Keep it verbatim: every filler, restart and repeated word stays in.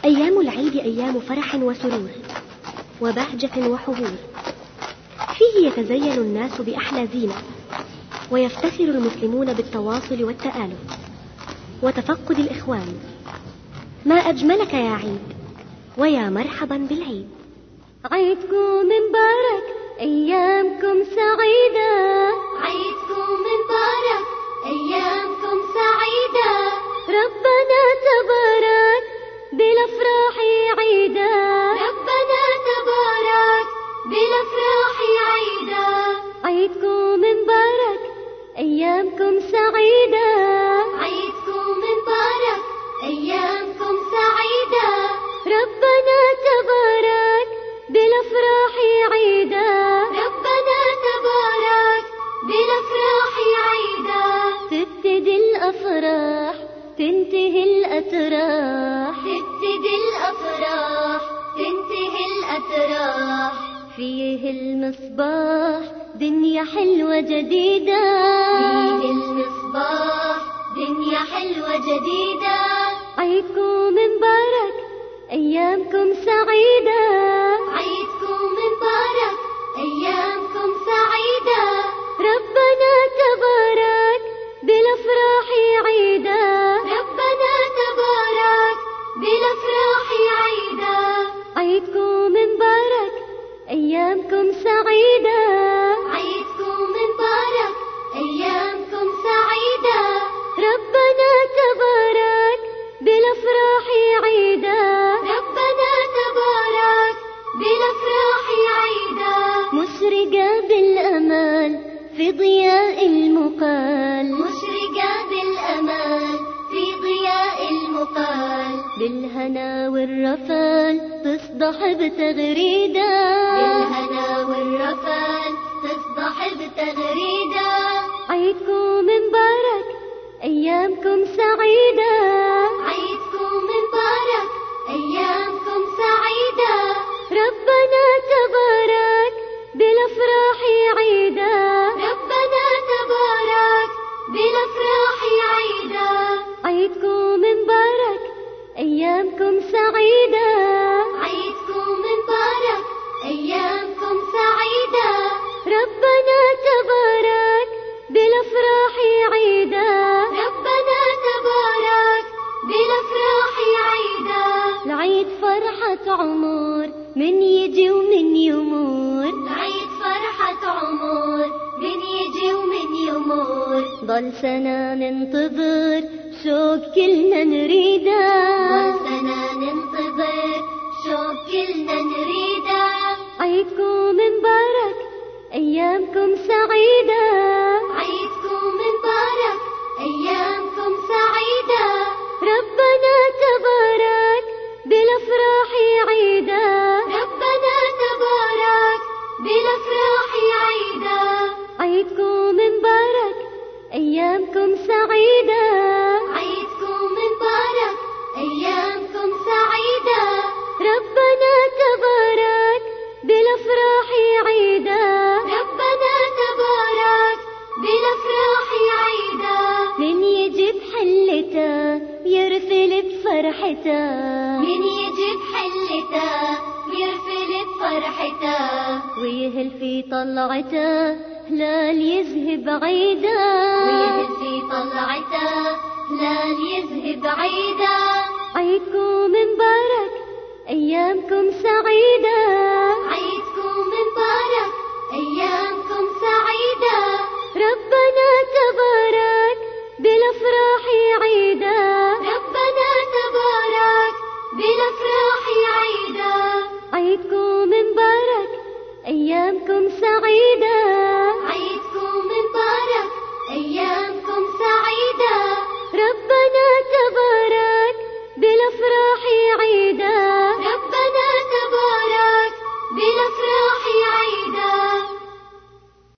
أيام العيد أيام فرح وسرور وبهجة وحضور، فيه يتزين الناس بأحلى زينة، ويفتخر المسلمون بالتواصل والتآلف وتفقد الإخوان. ما أجملك يا عيد، ويا مرحبا بالعيد. عيدكم مبارك، أيامكم سعيدة. عيدكم مبارك، أيامكم سعيدة. ربنا تبارك بالأفراح عيدا. ربنا تبارك بالأفراح عيدا. عيدكم مبارك، أيامكم سعيدة. عيدكم مبارك، أيامكم سعيدة. ربنا تبارك بالأفراح عيدا. ربنا تبارك بالأفراح عيدا. تبتدي الأفراح تنتهي الأتراح. تبتدي الأفراح تنتهي الأتراح. فيه المصباح دنيا حلوة جديدة. فيه المصباح دنيا حلوة جديدة. عيدكم مبارك، أيامكم سعيدة. عيدكم مبارك، أيامكم سعيدة. ربنا تبارك بالأفراح عيدا. ربنا تبارك بالأفراح عيدا. عيدكم مبارك، أيامكم سعيدة. عيدكم مبارك، أيامكم سعيدة. ربنا تبارك بالأفراح عيدا. ربنا تبارك بالأفراح عيدا. مشرقة بالأمال في ضياء المقال. مشرقة بالأمال في ضياء المقال. بالهنا والرفال تصدح بتغريدة. بالهنا والرفال تصدح بتغريدة. عيدكم مبارك، أيامكم سعيدة. عيدكم مبارك، أيامكم سعيدة. ربنا تبارك بالأفراح عيدا. ربنا تبارك بالأفراح عيدا. عيدكم مبارك، أيامكم سعيدة. عيدكم مبارك، أيامكم سعيدة. ربنا تبارك بالأفراح عيدا. ربنا تبارك بالأفراح عيدا. العيد فرحة عمر من يجي ومن يمور. العيد فرحة عمر من يجي ومن يمور. ضل سنة ننتظر شوق كلنا نريده. ضل سنة ننتظر شوق كلنا نريده. عيدكم مبارك، أيامكم سعيدة. عيدكم مبارك، أيامكم سعيدة. ربنا تبارك بالأفراح عيدا. ربنا تبارك بالأفراح عيدا. عيدكم مبارك، أيامكم سعيدة. عيدكم مبارك، أيامكم سعيدة. ربنا تبارك بالأفراح عيدا. ربنا تبارك بالأفراح عيدا. من يجي بحلته يرفل بفرحته. من يجي بحلته يرفل بفرحته. ويهل في طلعته هلال يذهب عيدا. ويهل في طلعته هلال يذهب عيدا. عيدكم مبارك، أيامكم سعيدة.